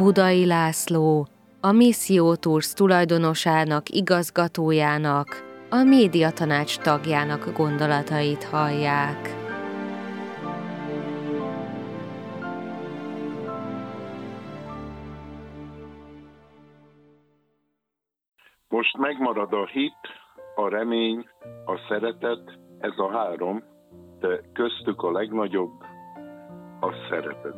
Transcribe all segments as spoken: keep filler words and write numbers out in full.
Budai László, a Misszió Tours tulajdonosának, igazgatójának, a médiatanács tagjának gondolatait hallják. Most megmarad a hit, a remény, a szeretet, ez a három, de köztük a legnagyobb a szeretet.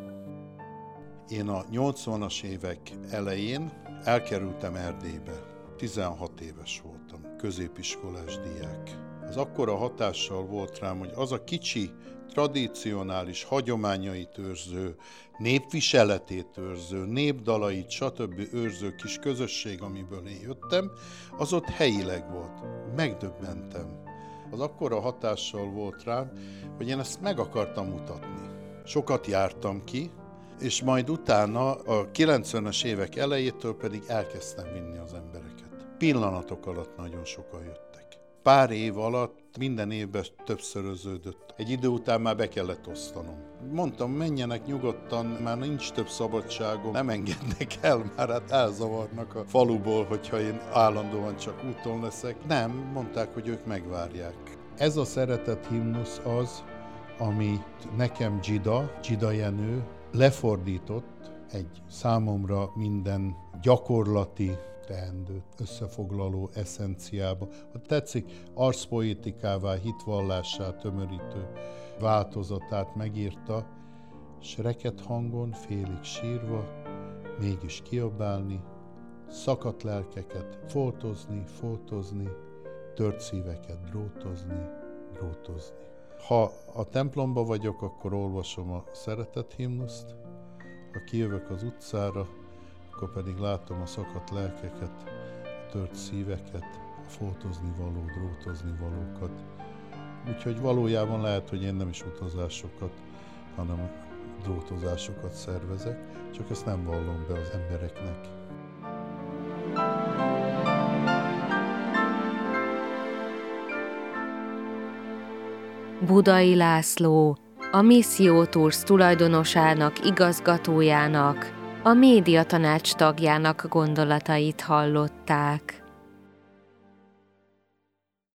Én a nyolcvanas évek elején elkerültem Erdélybe. tizenhat éves voltam, középiskolás diák. Az akkora hatással volt rám, hogy az a kicsi, tradicionális, hagyományait őrző, népviseletét őrző, népdalait, stb. Őrző kis közösség, amiből én jöttem, az ott helyileg volt. Megdöbbentem. Az akkora hatással volt rám, hogy én ezt meg akartam mutatni. Sokat jártam ki, és majd utána a kilencvenes évek elejétől pedig elkezdtem vinni az embereket. Pillanatok alatt nagyon sokan jöttek. Pár év alatt minden évben többszöröződött. Egy idő után már be kellett osztanom. Mondtam, menjenek nyugodtan, már nincs több szabadságom, nem engednek el, már hát elzavarnak a faluból, hogyha én állandóan csak úton leszek. Nem, mondták, hogy ők megvárják. Ez a szeretet himnusz az, amit nekem Gida, Gida Jenő lefordított egy számomra minden gyakorlati teendőt összefoglaló eszenciába. Ha tetszik, arszpoétikává, hitvallásá tömörítő változatát megírta, s reket hangon, félig sírva, mégis kiabálni, szakadt lelkeket foltozni, foltozni, tört szíveket drótozni, drótozni. Ha a templomba vagyok, akkor olvasom a szeretet himnuszt, ha kijövök az utcára, akkor pedig látom a szakadt lelkeket, a tört szíveket, a foltozni való, drótozni valókat. Úgyhogy valójában lehet, hogy én nem is utazásokat, hanem drótozásokat szervezek, csak ezt nem vallom be az embereknek. Budai László, a Misszió Tours tulajdonosának, igazgatójának, a médiatanács tagjának gondolatait hallották.